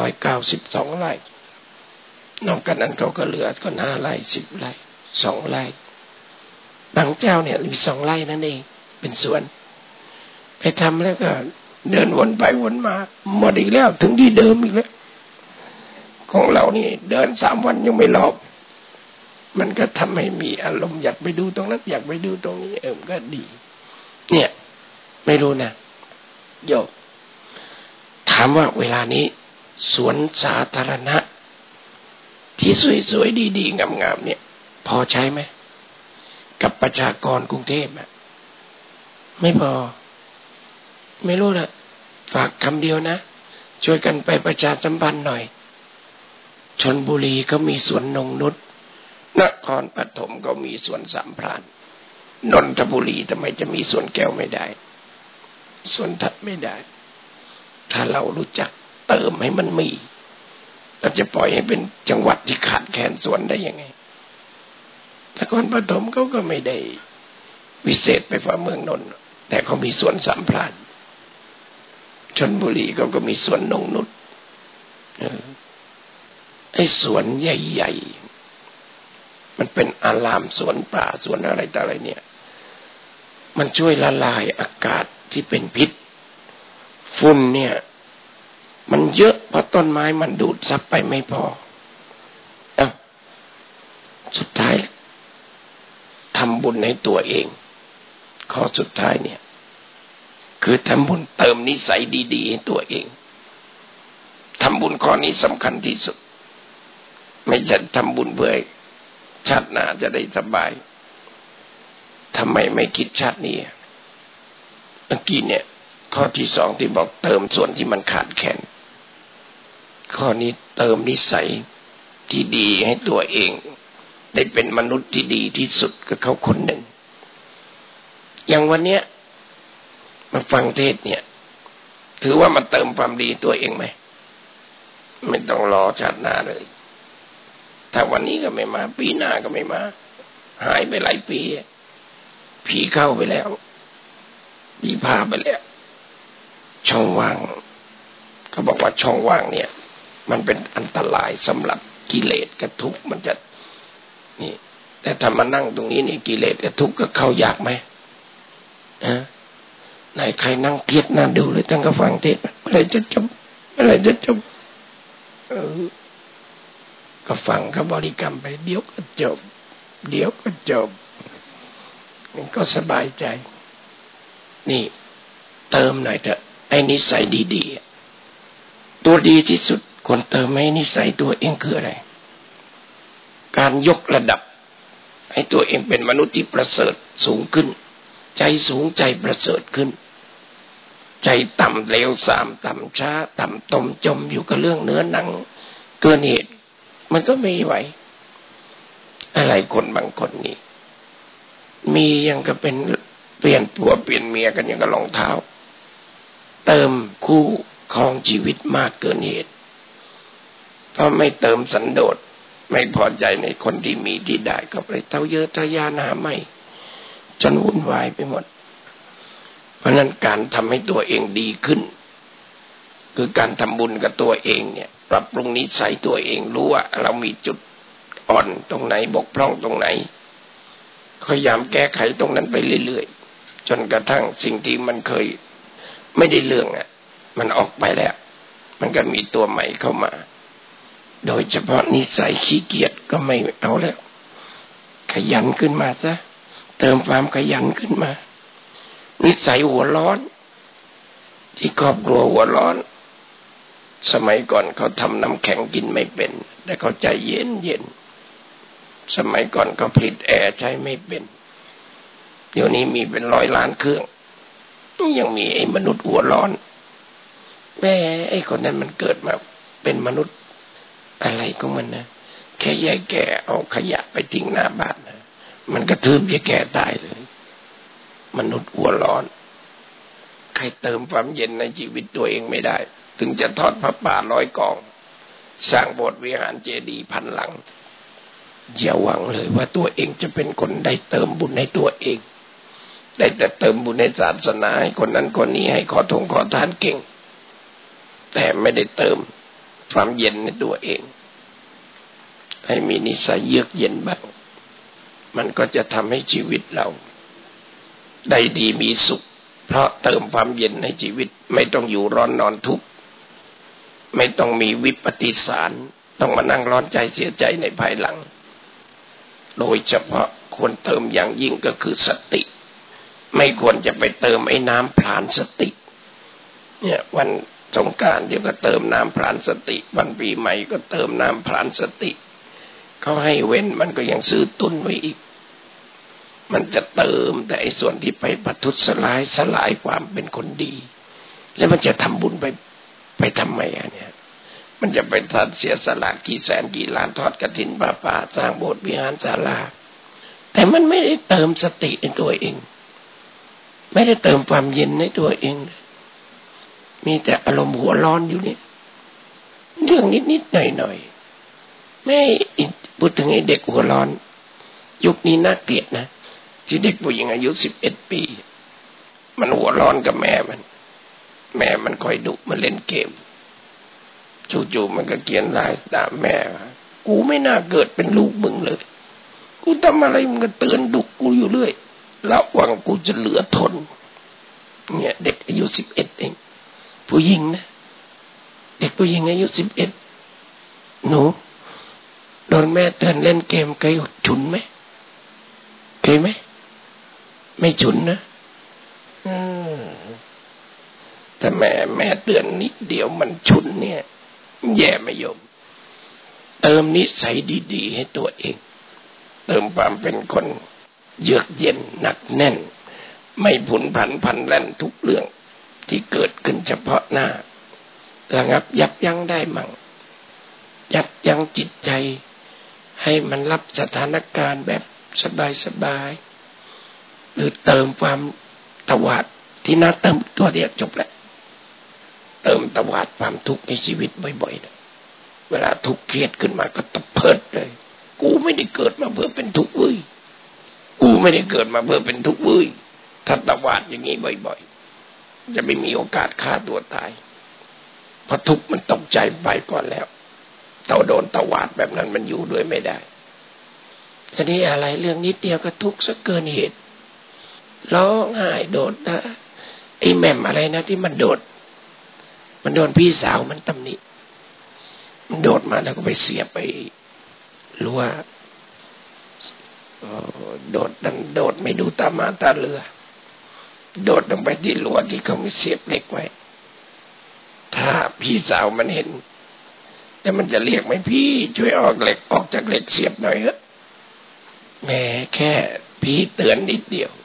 192 ไร่นอกจากนั้นเขาก็เหลือก็5 ไร่10 ไร่2 ไร่บางเจ้าเนี่ยมี2 ไร่นั่นเองเป็นสวนไปทำแล้วก็เดินวนไปวนมาหมดอีกแล้วถึงที่เดิมอีกแล้วของเรานี่เดิน3 วันยังไม่รอบมันก็ทำให้มีอารมณ์อยากไปดูตรงนั้นอยากไปดูตรงนี้ก็ดีเนี่ยไม่รู้นะโยมทามว่าเวลานี้สวนสาธารณะที่สวยๆดีๆงามๆเนี่ยพอใช้ไหมกับประชากรกรุงเทพอ่ะไม่พอไม่รู้ละฝากคำเดียวนะช่วยกันไปประชาสัมพันธ์หน่อยชลบุรีก็มีสวนนงนุชนครปฐมก็มีสวนสามพรานนนทบุรีทำไมจะมีสวนแก้วไม่ได้สวนทัดไม่ได้ถ้าเรารู้จักเติมให้มันมีเราจะปล่อยให้เป็นจังหวัดที่ขาดแคลนสวนได้ยังไงนครปฐมเขาก็ไม่ได้วิเศษไปฝ่าเมืองนนท์แต่เขามีสวนสามพรานชลบุรีเขาก็มีสวนนงนุชไอ้สวนใหญ่ๆมันเป็นอารามสวนป่าสวนอะไรต่ออะไรเนี่ยมันช่วยละลายอากาศที่เป็นพิษฝุ่นเนี่ยมันเยอะเพราะต้นไม้มันดูดซับไปไม่พอสุดท้ายทำบุญให้ตัวเองข้อสุดท้ายเนี่ยคือทำบุญเติมนิสัยดีๆให้ตัวเองทำบุญข้อนี้สำคัญที่สุดไม่ใช่ทำบุญเพื่อชาติหน้าจะได้สบายทำไมไม่คิดชาตินี้เมื่อกี้เนี่ยข้อที่สองที่บอกเติมส่วนที่มันขาดแคลนข้อนี้เติมนิสัยที่ดีให้ตัวเองได้เป็นมนุษย์ที่ดีที่สุดกับเขาคนหนึ่งอย่างวันเนี้ยมาฟังเทศเนี่ยถือว่ามันเติมความดีตัวเองไหมไม่ต้องรอชาติหน้าเลยถ้าวันนี้ก็ไม่มาปีหน้าก็ไม่มาหายไปหลายปีผีเข้าไปแล้วผีพาไปแล้วช่องว่างเขาบอกว่าช่องว่างเนี่ยมันเป็นอันตรายสำหรับกิเลสกับทุกข์มันจะนี่แต่ถ้ามานั่งตรงนี้นี่กิเลสกับทุกข์ก็เข้ายากไหมไหนใครนั่งเครียดน่าดูเลยตั้งก็ฟังเทศน์อะไรจะจบอะไรจะจบก็ฟังก็บริกรรมไปเดี๋ยวก็จบเดี๋ยวก็จบก็สบายใจนี่เติมหน่อยเถอะไอ้นิสัยดีๆตัวดีที่สุดควรเติมให้นิสัยตัวเองคืออะไรการยกระดับให้ตัวเองเป็นมนุษย์ที่ประเสริฐสูงขึ้นใจสูงใจประเสริฐขึ้นใจต่ำเลวทรามต่ำช้าต่ำตมจมอยู่กับเรื่องเนื้อหนังเกินเหตุมันก็ไม่ไหวอะไรคนบางคนนี่มียังก็เป็นเปลี่ยนผัวเปลี่ยนเมียกันอย่างกับรองเท้าเติมคู่ครองชีวิตมากเกินเหตุเพราะไม่เติมสันโดษไม่พอใจในคนที่มีที่ได้ก็ไปเท่าเยอะทะยานหาไม่จนวุ่นวายไปหมดเพราะนั้นการทำให้ตัวเองดีขึ้นคือการทำบุญกับตัวเองเนี่ยปรับปรุงนิสัยตัวเองรู้ว่าเรามีจุดอ่อนตรงไหนบกพร่องตรงไหนพยายามแก้ไขตรงนั้นไปเรื่อยๆจนกระทั่งสิ่งที่มันเคยไม่ได้เรื่องมันออกไปแล้วมันก็มีตัวใหม่เข้ามาโดยเฉพาะนิสัยขี้เกียจก็ไม่เอาแล้วขยันขึ้นมาซะเติมความขยันขึ้นมานิสัยหัวร้อนที่ครอบครัวหัวร้อนสมัยก่อนเขาทำน้ำแข็งกินไม่เป็นแต่เขาใจเย็นเย็นสมัยก่อนเขาผลิตแอร์ใช้ไม่เป็นเดี๋ยวนี้มีเป็น100 ล้านเครื่องยังมีไอ้มนุษย์หัวร้อนแม่ไอ้คนนั้นมันเกิดมาเป็นมนุษย์อะไรของมันนะแค่ยายแก่เอาขยะไปทิ้งหน้าบ้านนะมันกระทืบยายแก่ตายเลยมนุษย์หัวร้อนใครเติมความเย็นในชีวิตตัวเองไม่ได้ถึงจะทอดพระป่า100 กองสร้างโบสถ์วิหารเจดีย์1,000 หลังอย่าหวังเลยว่าตัวเองจะเป็นคนได้เติมบุญให้ตัวเองได้แต่เติมบุญในศาสนาให้คนนั้นคนนี้ให้ขอทานเก่งแต่ไม่ได้เติมความเย็นในตัวเองให้มีนิสัยเยือกเย็นบ้างมันก็จะทำให้ชีวิตเราได้ดีมีสุขเพราะเติมความเย็นในชีวิตไม่ต้องอยู่ร้อนนอนทุกข์ไม่ต้องมีวิปฏิสารต้องมานั่งร้อนใจเสียใจในภายหลังโดยเฉพาะควรเติมอย่างยิ่งก็คือสติไม่ควรจะไปเติมไอ้น้ำผลาญสติเนี่ยวันสงกรานต์เดี๋ยวก็เติมน้ำพรานสติวันปีใหม่ก็เติมน้ำพรานสติเขาให้เว้นมันก็ยังซื้อตุนไว้อีกมันจะเติมแต่ไอ้ส่วนที่ไปประทุษร้ายสลายความเป็นคนดีแล้วมันจะทำบุญไปทำไมเนี่ยมันจะไปทานเสียสละกี่แสนกี่ล้านทอดกฐินผ้าป่าสร้างโบสถ์วิหารศาลาแต่มันไม่ได้เติมสติในตัวเองไม่ได้เติมความเย็นในตัวเองมีแต่อารมณ์หัวร้อนอยู่เนี่ยเรื่องนิดๆหน่อยๆไม่พูดถึงไอ้เด็กหัวร้อนยุคนี้น่าเกลียดนะที่เด็กผู้หญิงอายุ11 ปีมันหัวร้อนกับแม่มันคอยดุมันเล่นเกมจู่ๆมันก็เขียนไลน์ด่าแม่กูไม่น่าเกิดเป็นลูกมึงเลยกูทำอะไรมึงก็เตือนดุกูอยู่เรื่อยระวังกูจะเหลือทนเนี่ยเด็กอายุ11เองผู้หญิงนะเด็กผู้หญิงอายุ11หนูโดนแม่เตือนเล่นเกมเคยฉุนไหมเคยไหมไม่ฉุนนะแต่แม่เตือนนิดเดียวมันฉุนเนี่ยแย่ไม่ยอมเติมนิสัยดีๆให้ตัวเองเติมความเป็นคนเยือกเย็นหนักแน่นไม่ผุนผันพันแล่นทุกเรื่องที่เกิดขึ้นเฉพาะหน้าระงับยับยั้งได้มั่งยับยั้งจิตใจให้มันรับสถานการณ์แบบสบายๆหรือเติมความตวาดที่น่าเติมตัวเดียวจบแล้วเติมตวาดความทุกข์ในชีวิตบ่อยๆนะเวลาทุกข์เครียดขึ้นมาก็ตะเพิดเลยกูไม่ได้เกิดมาเพื่อเป็นทุกข์เว้ยกูไม่ได้เกิดมาเพื่อเป็นทุกข์เว้ยถ้าตวาดอย่างนี้บ่อยๆจะไม่มีโอกาสฆ่าตัวตายเพราะทุกข์มันตกใจไปก่อนแล้วเต่าโดนตวาดแบบนั้นมันอยู่ด้วยไม่ได้ทีนี้อะไรเรื่องนิดเดียวก็ทุกข์ซะเกินเหตุร้องไห้โดดนะไอ้แม่มอะไรนะที่มันโดดพี่สาวมันตำหนิมันโดดมาแล้วก็ไปเสียบไปรั้วโดดไม่ดูตามาตาเรือโดดลงไปที่รั้วที่เขาไม่เสียบเหล็กไว้ถ้าพี่สาวมันเห็นแล้วมันจะเรียกไหมพี่ช่วยออกเหล็กออกจากเหล็กเสียบหน่อยเถอะแม่แค่พี่เตือนนิดเดียว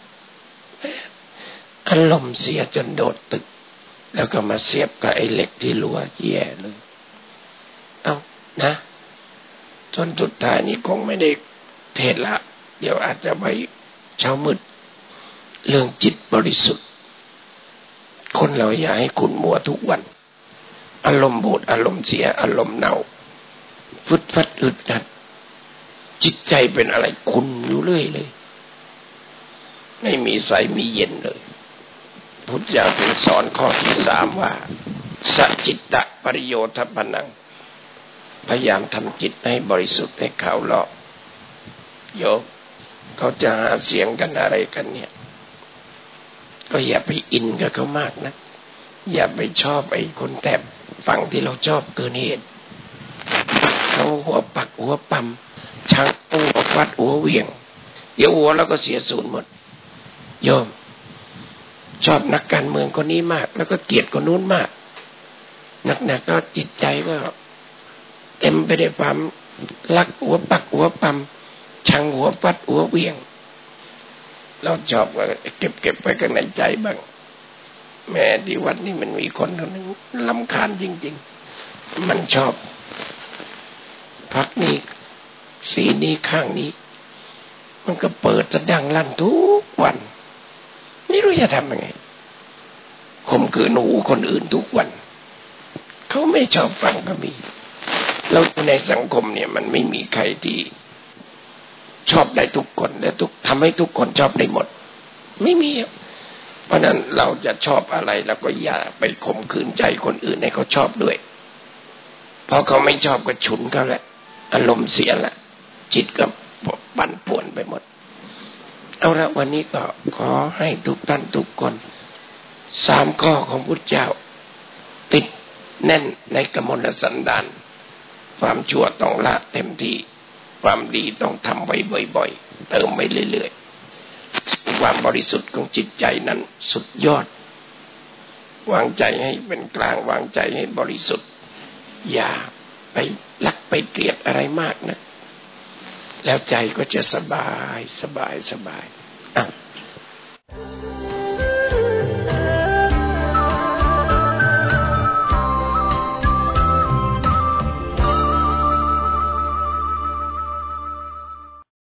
อารมณ์เสียจนโดดตึกแล้วก็มาเสียบกับไอ้เหล็กที่รั้วแย่เลยเอานะจนสุดท้ายนี้คงไม่ได้เทศละเดี๋ยวอาจจะไปเช้ามืดเรื่องจิตบริสุทธิ์คนเราอย่าให้ขุ่นมัวทุกวันอารมณ์บูดอารมณ์เสียอารมณ์เน่าฟึดฟัดอึดอัดจิตใจเป็นอะไรขุ่นอยู่เรื่อยเลยไม่มีใสมีเย็นเลยพุทธเจ้าเป็นสอนข้อที่3ว่าสัจจิตตปริโยทปนังพยายามทำจิตให้บริสุทธิ์ให้ขาวเลาะโยมเขาจะหาเสียงกันอะไรกันเนี่ยก็อย่าไปอินกับเขามากนะอย่าไปชอบไอ้คนแถบฝั่งที่เราชอบเกินเหตุเขาหัวปักหัวปั๊มชักหัววัดหัวเวียงเดี๋ยวหัวแล้วก็เสียศูนย์หมดโยมชอบนักการเมืองคนนี้มากแล้วก็เกลียดคนนู้นมากหนักๆก็จิตใจก็เต็มไปด้วยความรักหัวปักหัวปั๊มชังหัววัดหัวเวียงเราชอบก็เก็บไว้ข้างในใจบ้างแม้ที่วัดนี่มันมีคนคนนึงรำคาญจริงๆมันชอบพักนี้สีนี้ข้างนี้มันก็เปิดจะดังลั่นทุกวันไม่รู้จะทำยังไงข่มขืนหูคนอื่นทุกวันเขาไม่ชอบฟังก็มีแล้วในสังคมเนี่ยมันไม่มีใครที่ชอบได้ทุกคนและทำให้ทุกคนชอบได้หมดไม่มีเพราะนั้นเราจะชอบอะไรแล้วก็อย่าไปข่มขืนใจคนอื่นให้เขาชอบด้วยพอเขาไม่ชอบก็ฉุนเขาแหละอารมณ์เสียละจิตก็ปั่นป่วนไปหมดเอาละวันนี้ก็ขอให้ทุกท่านทุกคน3ข้อของพุทธเจ้าติดแน่นในกมลสันดานความชั่วต้องละเต็มที่ความดีต้องทำไว้บ่อยๆเติมไว้เรื่อยๆความบริสุทธิ์ของจิตใจนั้นสุดยอดวางใจให้เป็นกลางวางใจให้บริสุทธิ์อย่าไปรักไปเกลียดอะไรมากนะแล้วใจก็จะสบาย